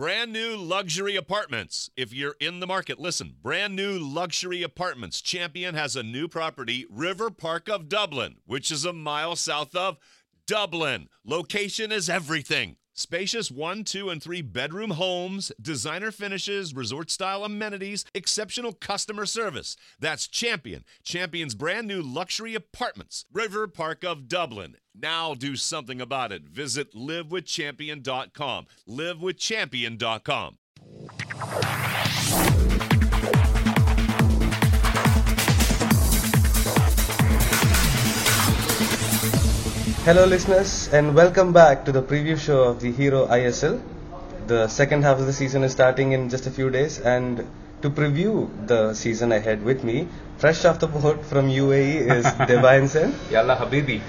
Brand new luxury apartments. If you're in the market, listen. Brand new luxury apartments. Champion has a new property, River Park of Dublin, which is a mile south of Dublin. Location is everything. Spacious 1, 2, and 3 bedroom homes, designer finishes, resort-style amenities, exceptional customer service. That's Champion. Champion's brand new luxury apartments. River Park of Dublin. Now do something about it. Visit livewithchampion.com. Livewithchampion.com. Hello listeners, and welcome back to the preview show of the Hero ISL. The second half of the season is starting in just a few days, and to preview the season ahead with me, fresh off the boat from UAE is Devayan Sen. Yalla Habibi.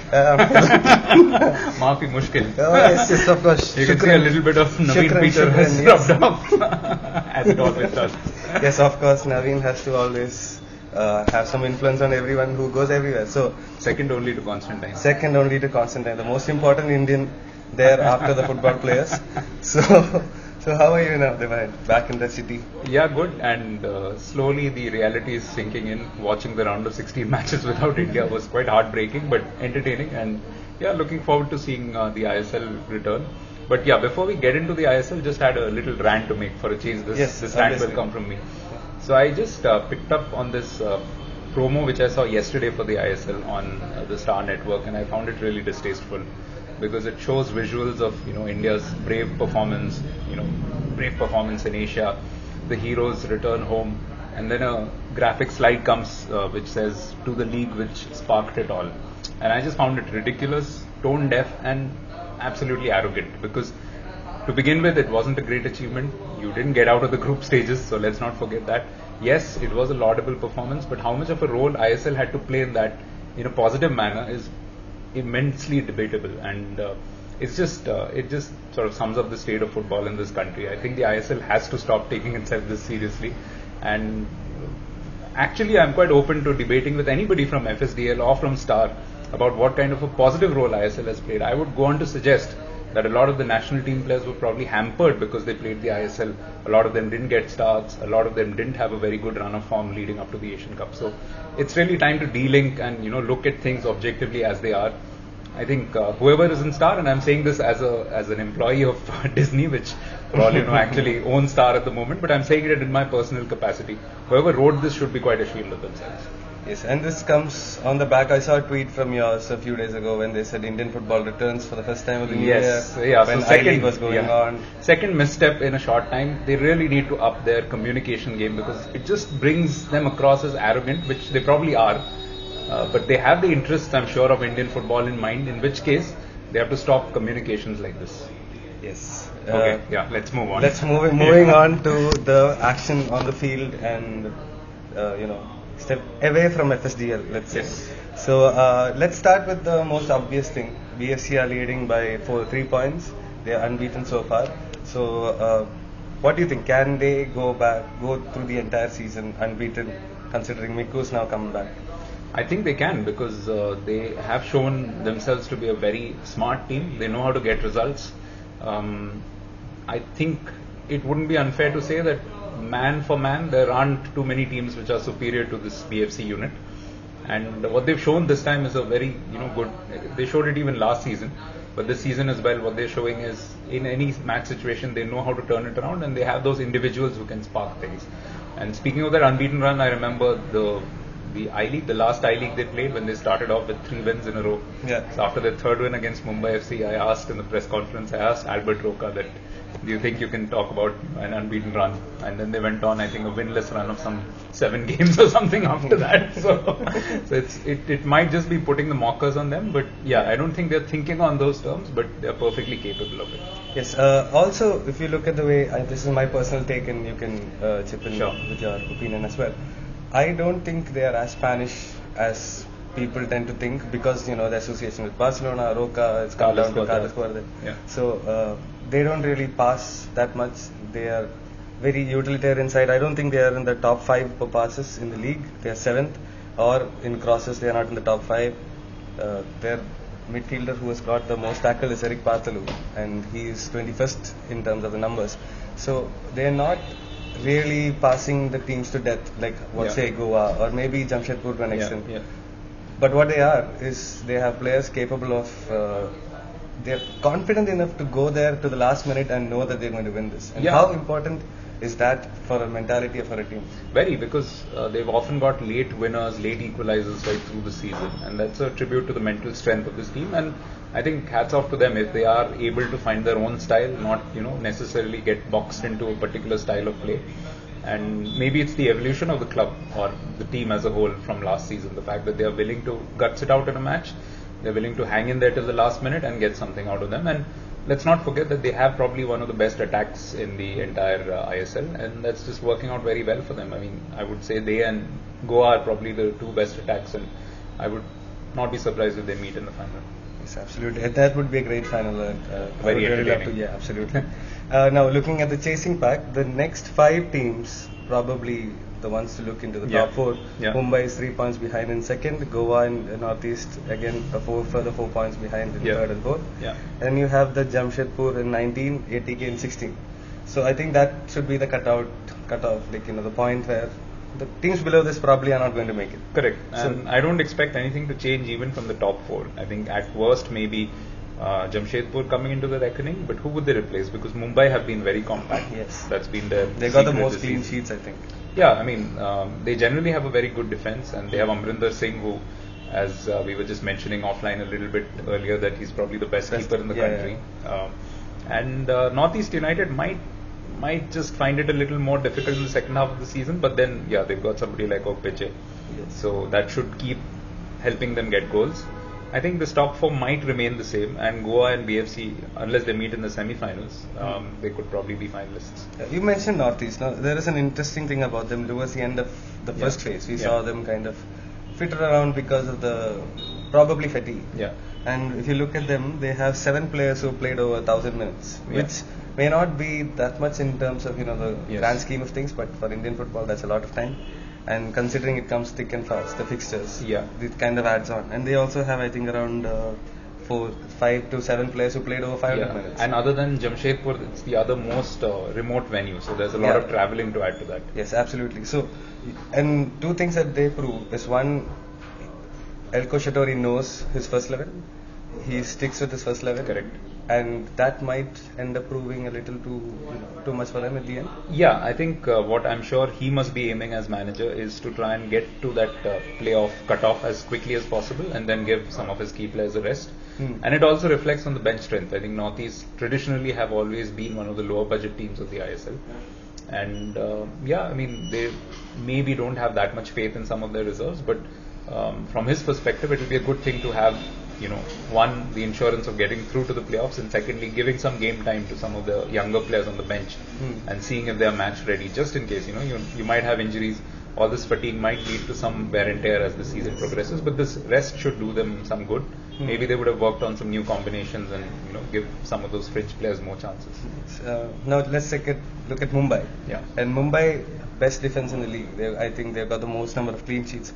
Maafi mushkil. Oh yes, of course. You can see a little bit of Naveen Peter has rubbed off, as it always does. Yes, of course, Naveen has to always have some influence on everyone who goes everywhere. So second only to Constantine. Second only to Constantine, the most important Indian there after the football players. So how are you now, Devayan? Back in the city? Yeah, good. And slowly the reality is sinking in. Watching the round of 16 matches without India was quite heartbreaking, but entertaining. And yeah, looking forward to seeing the ISL return. But yeah, before we get into the ISL, just had a little rant to make for a change. This rant will come from me. So I just picked up on this promo which I saw yesterday for the ISL on the Star Network, and I found it really distasteful because it shows visuals of India's brave performance in Asia, the heroes return home, and then a graphic slide comes which says to the league which sparked it all, and I just found it ridiculous, tone deaf, and absolutely arrogant because. To begin with, it wasn't a great achievement. You didn't get out of the group stages, so let's not forget that. Yes, it was a laudable performance, but how much of a role ISL had to play in that in a positive manner is immensely debatable. And it just sort of sums up the state of football in this country. I think the ISL has to stop taking itself this seriously. And actually, I'm quite open to debating with anybody from FSDL or from Star about what kind of a positive role ISL has played. I would go on to suggest that a lot of the national team players were probably hampered because they played the ISL. A lot of them didn't get starts. A lot of them didn't have a very good run of form leading up to the Asian Cup. So it's really time to de-link and look at things objectively as they are. I think whoever is in Star, and I'm saying this as an employee of Disney, which for all actually owns Star at the moment, but I'm saying it in my personal capacity. Whoever wrote this should be quite ashamed of themselves. Yes, and this comes on the back. I saw a tweet from yours a few days ago when they said Indian football returns for the first time of the year. Yeah. When so second was going on. Second misstep in a short time. They really need to up their communication game because it just brings them across as arrogant, which they probably are. But they have the interests, I'm sure, of Indian football in mind. In which case, they have to stop communications like this. Yes. Okay. Let's move on. Moving on to the action on the field and step away from FSDL, let's say. Yes. So let's start with the most obvious thing. BFC are leading by 3 points. They are unbeaten so far. So what do you think? Can they go through the entire season unbeaten, considering Miku's now coming back? I think they can because they have shown themselves to be a very smart team. They know how to get results. I think it wouldn't be unfair to say that man for man, there aren't too many teams which are superior to this BFC unit. And what they've shown this time is a very, good. They showed it even last season, but this season as well. What they're showing is, in any match situation, they know how to turn it around, and they have those individuals who can spark things. And speaking of that unbeaten run, I remember the I-League, the last I-League they played when they started off with 3 wins in a row. Yeah. So after their third win against Mumbai FC, I asked in the press conference, Albert Roca that, do you think you can talk about an unbeaten run? And then they went on, I think, a winless run of some 7 games or something after that. So it might just be putting the mockers on them. But yeah, I don't think they're thinking on those terms, but they're perfectly capable of it. Yes. Also, if you look at the way, this is my personal take, and you can chip in with your opinion as well. I don't think they are as Spanish as people tend to think because the association with Barcelona, Roca, it's come down to Carlos Cuadra. Yeah. So they don't really pass that much. They are very utilitarian side. I don't think they are in the top 5 for passes in the league. They are 7th, or in crosses they are not in the top 5. Their midfielder who has got the most tackle is Eric Bartolu, and he is 21st in terms of the numbers. So they are not really passing the teams to death like say Goa or maybe Jamshedpur to an extent. But what they are is they have players capable of they're confident enough to go there to the last minute and know that they're going to win this. And how important is that for a mentality for a team? Very, because they've often got late winners, late equalizers right through the season, and that's a tribute to the mental strength of this team. And I think hats off to them if they are able to find their own style, not necessarily get boxed into a particular style of play. And maybe it's the evolution of the club or the team as a whole from last season. The fact that they are willing to guts it out in a match, they're willing to hang in there till the last minute and get something out of them. And let's not forget that they have probably one of the best attacks in the entire ISL, and that's just working out very well for them. I mean, I would say they and Goa are probably the two best attacks, and I would not be surprised if they meet in the final. Yes, absolutely. That would be a great final. Very entertaining. Yeah, absolutely. Now, looking at the chasing pack, the next 5 teams, probably the ones to look into the top 4. Mumbai is 3 points behind in second. Goa in Northeast again further 4 points behind in third and fourth. And you have the Jamshedpur in 19, ATK in 16. So I think that should be the cutoff, like the point where the teams below this probably are not going to make it. Correct. And I don't expect anything to change even from the top 4. I think at worst maybe Jamshedpur coming into the reckoning, but who would they replace? Because Mumbai have been very compact. Yes. That's been their They got the most clean sheets, I think. Yeah, I mean, they generally have a very good defense, and they have Amrinder Singh, who, as we were just mentioning offline a little bit earlier, that he's probably the best keeper in the country. And Northeast United might just find it a little more difficult in the second half of the season, but then they've got somebody like Okpeche, so that should keep helping them get goals. I think the top 4 might remain the same, and Goa and BFC, unless they meet in the semi-finals, they could probably be finalists. You mentioned Northeast. Now, there is an interesting thing about them. Towards the end of the first phase, we saw them kind of fitter around because of the probably fatigue. And if you look at them, they have 7 players who played over 1,000 minutes, which may not be that much in terms of the grand scheme of things, but for Indian football, that's a lot of time. And considering it comes thick and fast, the fixtures, it kind of adds on. And they also have, I think, around 5 to 7 players who played over 500 minutes. And other than Jamshedpur, it's the other most remote venue, so there's a lot of travelling to add to that. Yes, absolutely. So, and 2 things that they prove is, one, Elko Shatori knows his first 11. He sticks with his first 11. Correct. And that might end up proving a little too much for them at the end. Yeah, I think what I'm sure he must be aiming as manager is to try and get to that playoff cutoff as quickly as possible, and then give some of his key players a rest. And it also reflects on the bench strength. I think Northeast traditionally have always been one of the lower budget teams of the ISL. And I mean, they maybe don't have that much faith in some of their reserves, but from his perspective, it will be a good thing to have, one, the insurance of getting through to the playoffs, and secondly, giving some game time to some of the younger players on the bench and seeing if they are match ready, just in case, you might have injuries. All this fatigue might lead to some wear and tear as the season progresses, but this rest should do them some good. Maybe they would have worked on some new combinations and give some of those fringe players more chances. Now let's look at Mumbai. And Mumbai, best defense in the league. I think they've got the most number of clean sheets.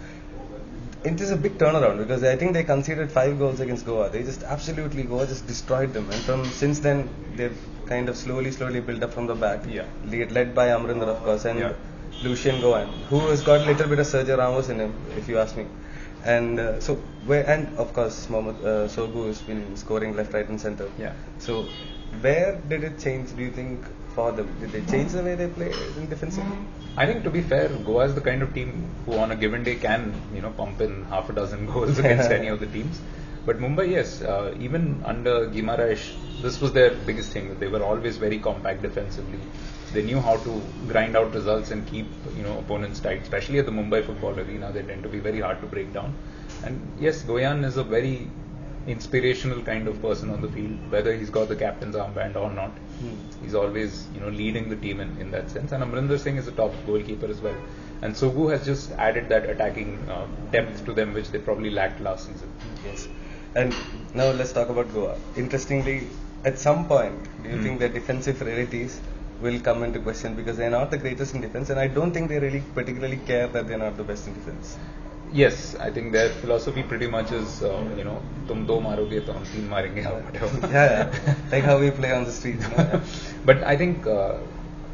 It is a big turnaround because I think they conceded 5 goals against Goa. They just absolutely Goa just destroyed them, and since then they've kind of slowly built up from the back. Led by Amrinder, of course, and Lucien Goan, who has got a little bit of Sergio Ramos in him, if you ask me. And and of course Mohamed Sogu has been scoring left, right, and centre. So where did it change, do you think, for them? Did they change the way they play in defensively? I think, to be fair, Goa is the kind of team who on a given day can pump in half a dozen goals against any of the teams. But Mumbai, yes, even under Guimaraes, this was their biggest thing. They were always very compact defensively. They knew how to grind out results and keep opponents tight, especially at the Mumbai football arena. They tend to be very hard to break down. And yes, Goyan is a very inspirational kind of person on the field, whether he's got the captain's armband or not. He's always leading the team in that sense. And Amrinder Singh is a top goalkeeper as well. And Sogu has just added that attacking depth to them, which they probably lacked last season. Yes. And now let's talk about Goa. Interestingly, at some point, do you think their defensive rarities will come into question, because they're not the greatest in defense, and I don't think they really particularly care that they're not the best in defense. Yes, I think their philosophy pretty much is, tum do maroge to hum teen marenge or whatever. Like how we play on the street. But I think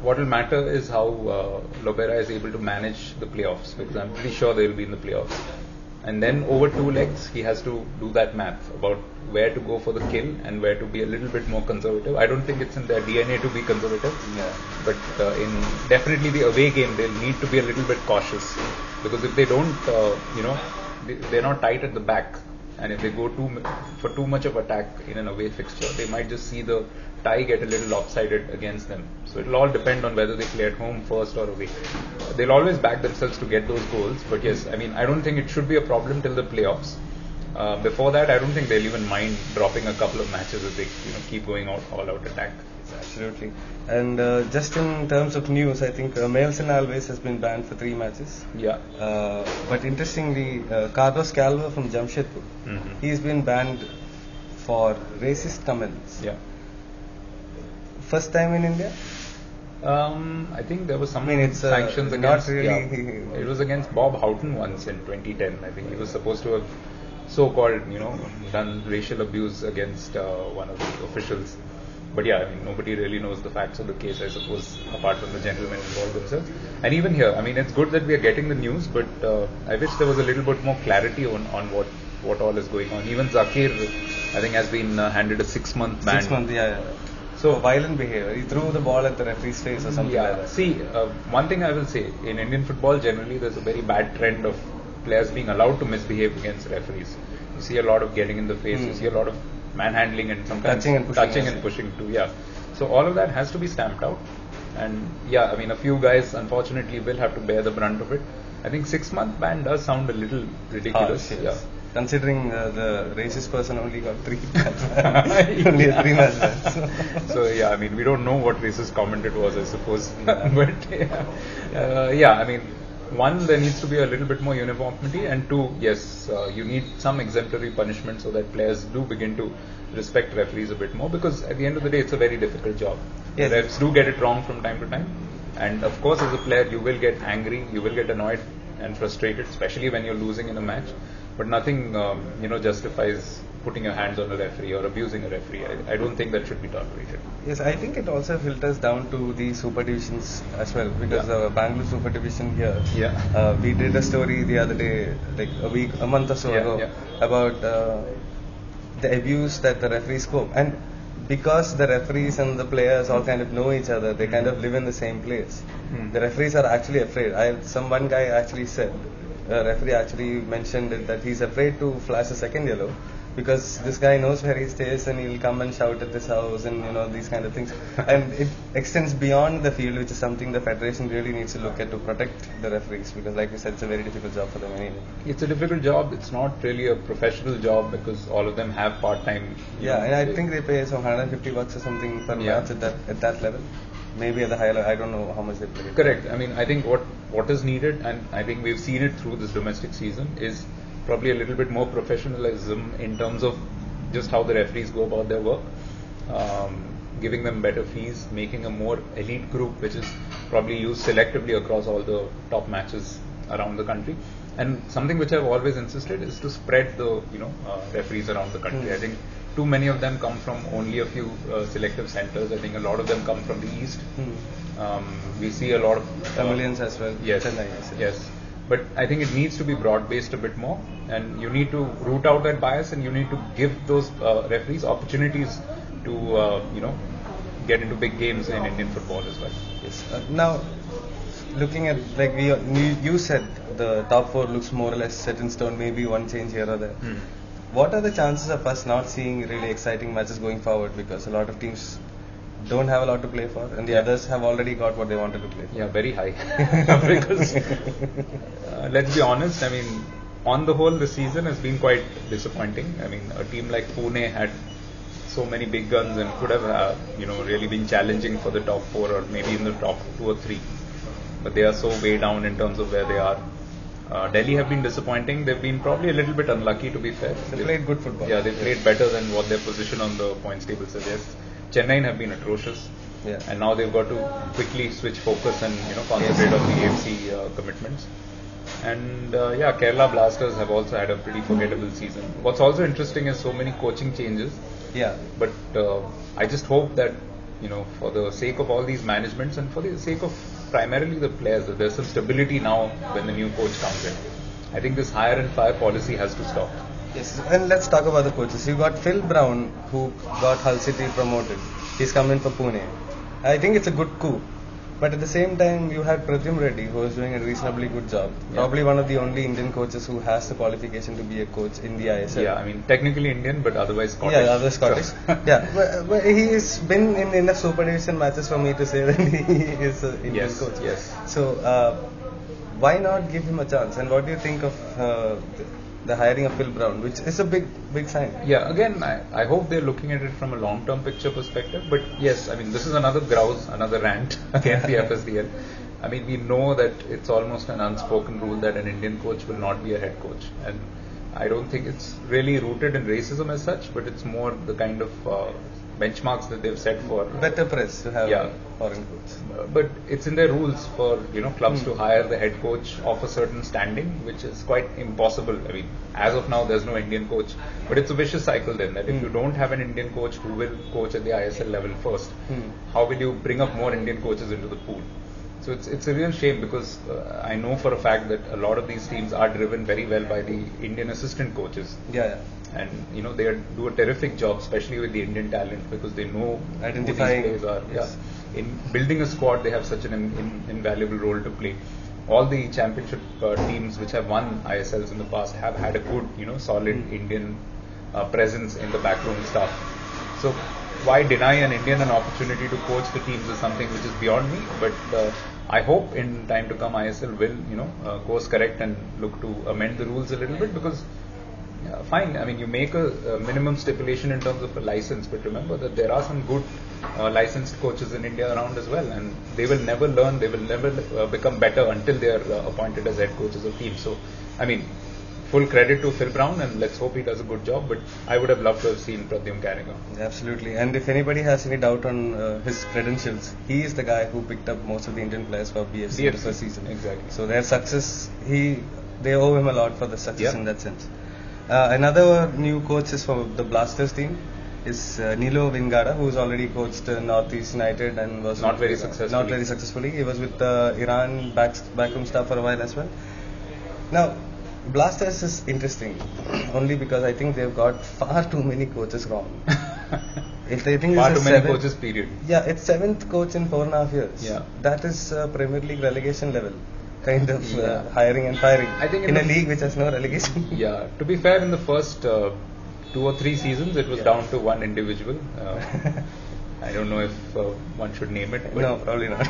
what will matter is how Lobera is able to manage the playoffs, because I'm pretty sure they will be in the playoffs. And then over 2 legs, he has to do that math about where to go for the kill and where to be a little bit more conservative. I don't think it's in their DNA to be conservative, but in definitely the away game, they'll need to be a little bit cautious, because if they don't, they're not tight at the back, and if they go for too much of attack in an away fixture, they might just see the tie get a little lopsided against them. So it'll all depend on whether they play at home first or away. They'll always back themselves to get those goals, but yes, I mean, I don't think it should be a problem till the playoffs. Before that, I don't think they'll even mind dropping a couple of matches if they keep going all out attack. Absolutely. And just in terms of news, I think Melson Alves has been banned for 3 matches. Yeah. But interestingly, Carlos Calvo from Jamshedpur, he's been banned for racist comments. Yeah. First time in India? I think there was some it's sanctions against. Not really. Yeah, it was against Bob Houghton once in 2010. I think he was supposed to have so-called, done racial abuse against one of the officials. But yeah, I mean, nobody really knows the facts of the case, I suppose, apart from the gentlemen involved themselves. And even here, I mean, it's good that we are getting the news, but I wish there was a little bit more clarity on what all is going on. Even Zakir, I think, has been handed a 6-month ban. 6 months, yeah. So violent behavior. He threw the ball at the referee's face or something like that. See, one thing I will say, in Indian football generally there's a very bad trend of players being allowed to misbehave against referees. You see a lot of getting in the face, you see a lot of manhandling and sometimes touching and pushing too. Yeah. So all of that has to be stamped out. And yeah, I mean, a few guys unfortunately will have to bear the brunt of it. I think 6-month ban does sound a little ridiculous. Yes. Yeah. Considering the racist person only got 3 matches, only a 3 match ban. So yeah, I mean, we don't know what racist comment it was, I suppose. But yeah, I mean, one, there needs to be a little bit more uniformity, and 2, yes, you need some exemplary punishment so that players do begin to respect referees a bit more, because at the end of the day, it's a very difficult job. Yes. Refs do get it wrong from time to time, and of course, as a player, you will get angry, you will get annoyed and frustrated, especially when you're losing in a match. But nothing, justifies putting your hands on a referee or abusing a referee. I don't think that should be tolerated. Yes, I think it also filters down to the super divisions as well, because the Bangalore super division here, we did a story the other day, like a month or so ago, about the abuse that the referees cope. And because the referees and the players all kind of know each other, they kind of live in the same place. The referees are actually afraid. One guy actually said, referee actually mentioned that he's afraid to flash a second yellow because this guy knows where he stays and he'll come and shout at this house and these kind of things. And it extends beyond the field, which is something the federation really needs to look at to protect the referees, because like you said, it's a very difficult job for them anyway. It's a difficult job. It's not really a professional job because all of them have part-time. And I think they pay some $150 or something per match at that level. Maybe at the higher level, I don't know how much they play. Correct. I mean, I think what is needed, and I think we've seen it through this domestic season, is probably a little bit more professionalism in terms of just how the referees go about their work, giving them better fees, making a more elite group, which is probably used selectively across all the top matches around the country. And something which I've always insisted is to spread the referees around the country. I think too many of them come from only a few selective centers. I think a lot of them come from the east. We see a lot of Tamilians as well. Yes, yes. But I think it needs to be broad-based a bit more, and you need to root out that bias, and you need to give those referees opportunities to get into big games in Indian football as well. Yes. Now, looking at, like you said, the top 4 looks more or less set in stone. Maybe one change here or there. What are the chances of us not seeing really exciting matches going forward? Because a lot of teams don't have a lot to play for, and the others have already got what they wanted to play for. Yeah, very high. Because let's be honest, I mean, on the whole, the season has been quite disappointing. I mean, a team like Pune had so many big guns and could have, really been challenging for the top 4 or maybe in the top 2 or 3. But they are so way down in terms of where they are. Delhi have been disappointing. They've been probably a little bit unlucky, to be fair. They played good football. Yeah, they played better than what their position on the points table suggests. Chennai have been atrocious. Yeah. And now they've got to quickly switch focus and concentrate on the AFC commitments. And Kerala Blasters have also had a pretty forgettable season. What's also interesting is so many coaching changes. Yeah. But I just hope that for the sake of all these managements and for the sake of primarily the players, that there's some stability now when the new coach comes in. I think this hire and fire policy has to stop. Yes, and let's talk about the coaches. You got Phil Brown, who got Hull City promoted. He's come in for Pune. I think it's a good coup. But at the same time, you had Pradyum Reddy, who was doing a reasonably good job. Yeah. Probably one of the only Indian coaches who has the qualification to be a coach in the ISL. Yeah, I mean, technically Indian, but otherwise Scottish. Yeah, otherwise Scottish. Yeah, but he's been in enough Super Division matches for me to say that he is an Indian coach. Yes. So, why not give him a chance? And what do you think of the hiring of Phil Brown, which is a big sign? Yeah, again, I hope they're looking at it from a long-term picture perspective. But yes, I mean, this is another grouse, another rant against the FSDL. I mean, we know that it's almost an unspoken rule that an Indian coach will not be a head coach. And I don't think it's really rooted in racism as such, but it's more the kind of benchmarks that they've set for better press to have a foreign coach. But it's in their rules for clubs to hire the head coach of a certain standing, which is quite impossible. I mean, as of now, there's no Indian coach, but it's a vicious cycle then that if you don't have an Indian coach who will coach at the ISL level first, how will you bring up more Indian coaches into the pool? So it's a real shame because I know for a fact that a lot of these teams are driven very well by the Indian assistant coaches. Yeah. And they do a terrific job, especially with the Indian talent, because they know identifying who these players are. Yes. Yeah. In building a squad, they have such an invaluable role to play. All the championship teams which have won ISLs in the past have had a good, solid Indian presence in the backroom staff. So why deny an Indian an opportunity to coach the teams is something which is beyond me. But I hope in time to come ISL will, course correct and look to amend the rules a little bit because. Fine, I mean, you make a minimum stipulation in terms of a license, but remember that there are some good licensed coaches in India around as well, and they will never learn, they will never become better until they are appointed as head coaches of teams. So, I mean, full credit to Phil Brown, and let's hope he does a good job, but I would have loved to have seen Pradyum carrying on. Absolutely, and if anybody has any doubt on his credentials, he is the guy who picked up most of the Indian players for BFC in the first season. Exactly. So their success, they owe him a lot for the success in that sense. Another new coach is for the Blasters team is Nilo Vingada, who's already coached Northeast United and was not very successfully. He was with Iran backroom staff for a while as well. Now, Blasters is interesting only because I think they've got far too many coaches wrong. If they think far too many coaches, period. Yeah, it's 7th coach in 4.5 years. Yeah. That is Premier League relegation level. Kind of hiring and firing I think in a league which has no relegation. Yeah, to be fair, in the first 2 or 3 seasons, it was down to one individual. I don't know if one should name it. But no, probably not.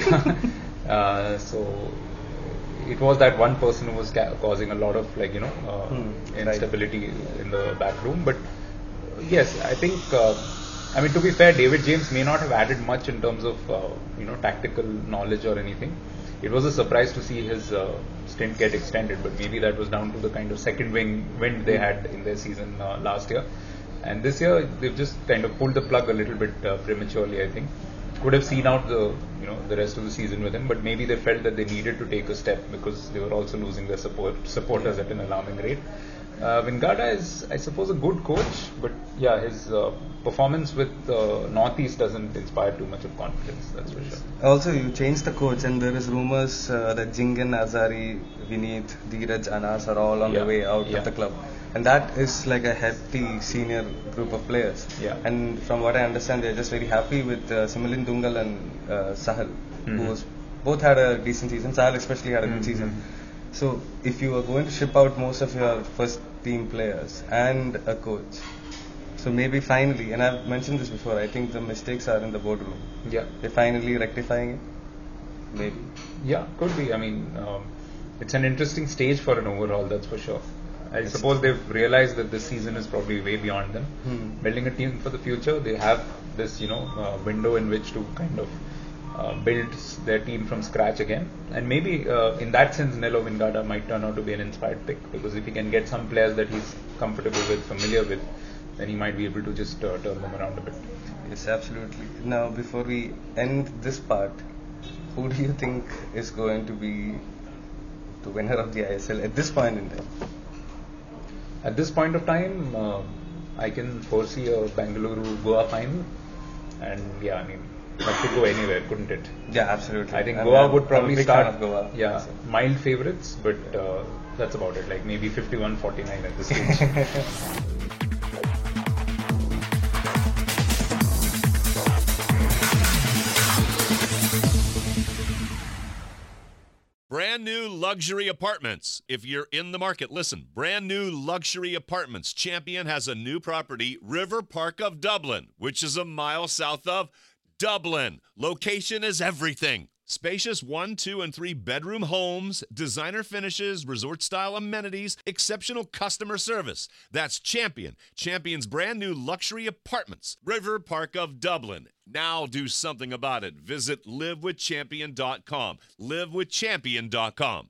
So it was that one person who was causing a lot of instability in the back room. But yes, I think. To be fair, David James may not have added much in terms of tactical knowledge or anything. It was a surprise to see his stint get extended, but maybe that was down to the kind of second wind they had in their season last year. And this year, they've just kind of pulled the plug a little bit prematurely, I think. Could have seen out the rest of the season with him, but maybe they felt that they needed to take a step because they were also losing their supporters at an alarming rate. Vingada is, I suppose, a good coach, but his performance with Northeast doesn't inspire too much of confidence, that's for sure. Also, you changed the coach, and there is rumors that Jingen, Azari, Vineet, Dheeraj, Anas are all on the way out of the club. And that is like a hefty senior group of players. Yeah. And from what I understand, they're just very happy with Similin Dungal and Sahal, who both had a decent season. Sahal especially had a good season. So, if you are going to ship out most of your first team players and a coach, so maybe finally, and I've mentioned this before, I think the mistakes are in the boardroom. Yeah. They're finally rectifying it? Maybe. Yeah, could be. I mean, it's an interesting stage for an overhaul, that's for sure. I suppose they've realized that this season is probably way beyond them. Building a team for the future, they have this, window in which to kind of build their team from scratch again. And maybe in that sense, Nilo Vingada might turn out to be an inspired pick because if he can get some players that he's comfortable with, familiar with, then he might be able to just turn them around a bit. Yes, absolutely. Now, before we end this part, who do you think is going to be the winner of the ISL at this point in time? At this point of time, I can foresee a Bengaluru Goa final. And yeah, I mean, that could go anywhere, couldn't it? Yeah, absolutely. I think And Goa I'm- would I'm a probably big start. fan of Goa. Yeah, So. mild favorites, but that's about it. Like maybe 51-49 at this stage. Brand new luxury apartments. If you're in the market, listen. Brand new luxury apartments. Champion has a new property, River Park of Dublin, which is a mile south of Dublin. Location is everything. Spacious 1, 2, and 3 bedroom homes, designer finishes, resort style amenities, exceptional customer service. That's Champion. Champion's brand new luxury apartments, River Park of Dublin. Now do something about it. Visit livewithchampion.com. Livewithchampion.com.